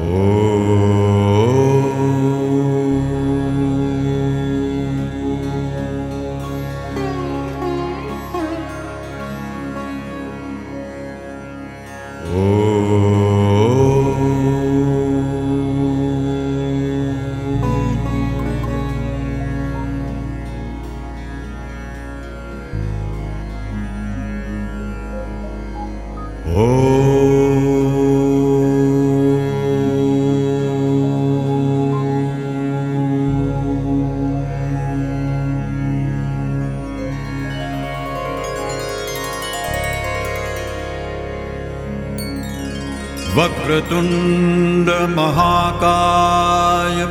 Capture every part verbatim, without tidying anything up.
वक्रतुंड महाकाय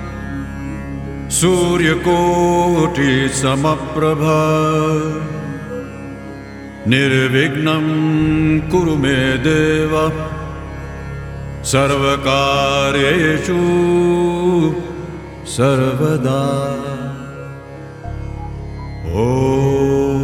सूर्यकोटि समप्रभ निर्विघ्नं कुरु मे देव सर्वकार्येषु सर्वदा। ओम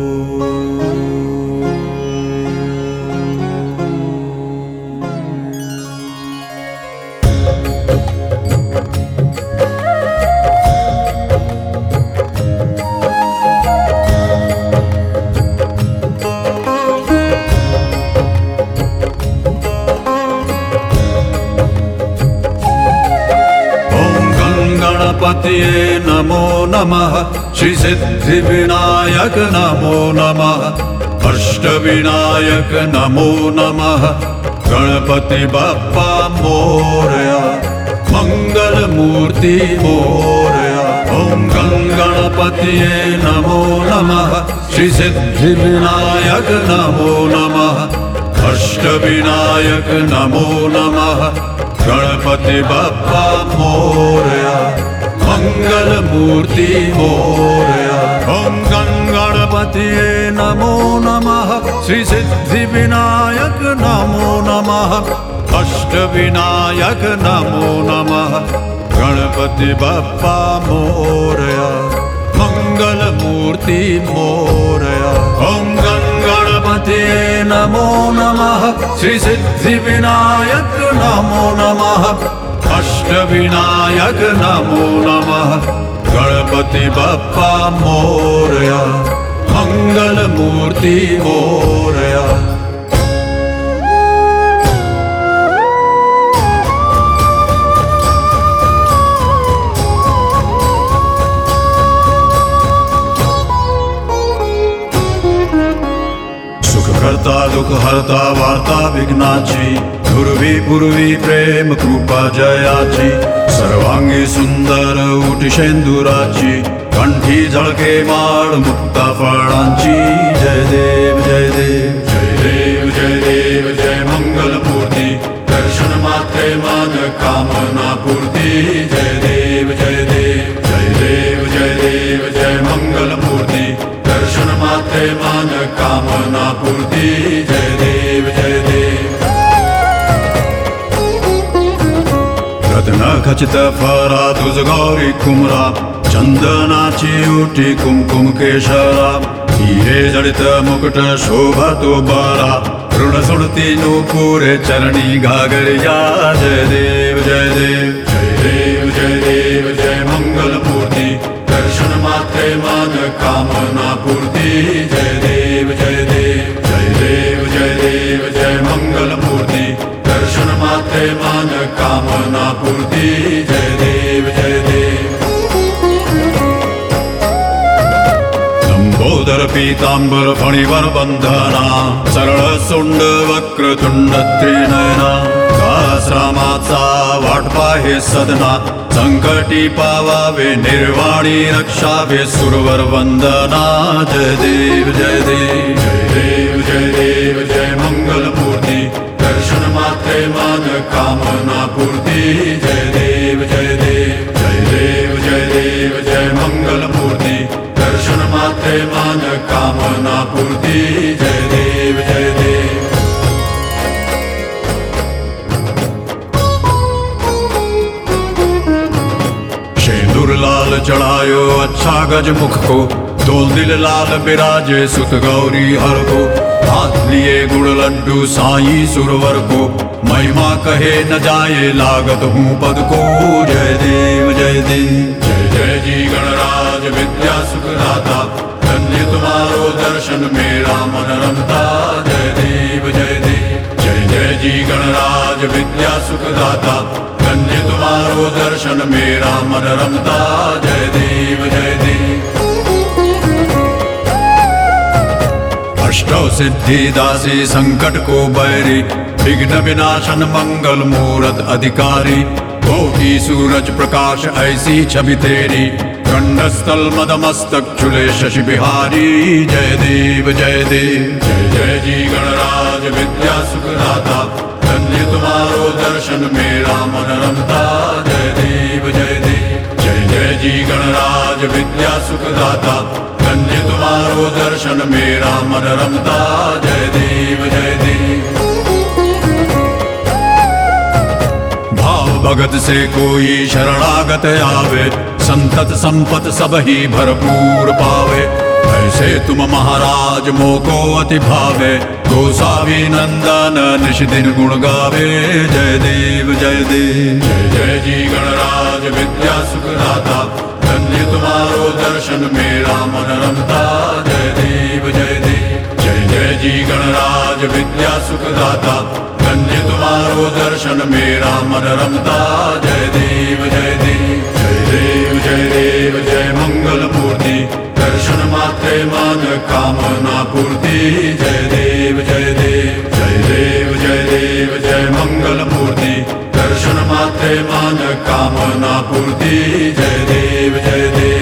गणपतिये नमो नमः, श्री सिद्धि विनायक नमो नमः, अष्टविनायक नमो नमः, गणपति बप्पा मोरया, मंगल मूर्ति मोरया। ओम गं गणपतिये नमो नमः, श्री सिद्धि विनायक नमो नमः, अष्टविनायक नमो नमः, गणपति बप्पा मोरया, मंगल मूर्ति मोरया। ओम गं गणपतिये नमो नमः, श्री सिद्धि विनायक नमो नमः, अष्टविनायक नमो नमः, गणपति बप्पा मोरया, मंगल मूर्ति मोरया। ओम गं गणपतिये नमो नमः, श्री सिद्धि विनायक नमो नमः, अष्टविनायक नमो नमः, गणपति बप्पा मोरया, मंगल मूर्ति मोरया। करता दुख हरता वार्ता विघ्नाची, पूर्वी पूर्वी प्रेम कृपा जयाची, सर्वांगी सुंदर उटी शेंदुराची, कंठी झळके माळ मुक्ता फळांची। जय देव जय देव जय देव जय देव जय मंगल मूर्ती, दर्शन मात्रे मान कामना पूर्ती। जय देव जय देव जय देव जय देव जय मंगल मूर्ती, दर्शन मात्रे मान कामना पूर्ती। जय देव जय देव। रत्न खचित फरा तुझ गौरी कुमरा, चंदनाची ओटी कुमकुम केशरा, हिरे जडित मुकुट शोभा तो बारा, ऋण सुडती नूपुरे चरणी घागरिया। जय देव जय देव जय देव जय देव जय मंगल मूर्ती, दर्शन मात्रे मान कामना पूर्ती। जय देव जय देव जय देव जय देव जय मंगल मूर्ती, दर्शन मात्रे मान कामना पूर्ती। जय देव जय देव। लंबोदर पीतांबर फणिवर बंधना, सरळ सोंड वक्रतुंड त्रिनयना, दासरामाचा वाट पाहे सदना, संकटी पावावे निर्वाणी रक्षावे सुरवर वंदना। जय देव जय देव जय देव जय देव जय मंगल मूर्ती, दर्शन मात्रे मान कामना पूर्ती। जय देव जय देव जय देव जय देव जय मंगल मूर्ती, दर्शन मात्रे मान कामना पूर्ती। जय देव जय देव। लाल चढ़ायो अच्छा गज मुख को, डोल दिल लाल बिराजे सुत गौरी हर को, हाथ लिए गुड़ लड्डू साईं सुरवर को, महिमा कहे न जाए लागत हूँ पद को। जय देव जय देव जय जय जी गणराज विद्या सुखदाता, धन्य तुम्हारो दर्शन मेरा मन रमता। जय देव जय देव जय जय जी गणराज विद्या सुखदाता, धन्य तुम्हारो दर्शन मेरा मन रमता। जय देव जय देव अष्टौ सिद्धि दासी संकट को बैरी, विघ्न विनाशन मंगल मूरत अधिकारी, कोटि सूरज प्रकाश ऐसी छवि तेरी, कंडस्थल मदमस्तक चुले शशि बिहारी। जय देव जय देव जय जय जी गणराज विद्या सुखदाता, धन्य तुम्हारो दर्शन मेरा मन रमता। जय देव जय देव जय जय जी गणराज विद्या सुखदाता, धन्य तुम्हारो दर्शन मेरा मन रमता। जय देव जय देव भाव भगत से कोई शरणागत आवे, संतत संपत सब ही भरपूर पावे। ऐसे तुम महाराज मोको अति भावे, गोसावी नंदन निश दिन गुण गावे। जय देव जय देव जय जय जी गणराज विद्या सुखदाता, धन्य तुम्हारो दर्शन मेरा मन रमता। जय देव जय देव जय जय जी गणराज विद्या सुखदाता, धन्य तुम्हारो दर्शन मेरा मन रमता। जय देव जय देव जय देव जय देव जय मंगल मूर्ति, दर्शन मात्रे मन कामना पूर्ति। जय देव जय देव जय देव जय देव जय मंगल मूर्ति, दर्शन मात्रे मन कामना पूर्ति। जय देव जय देव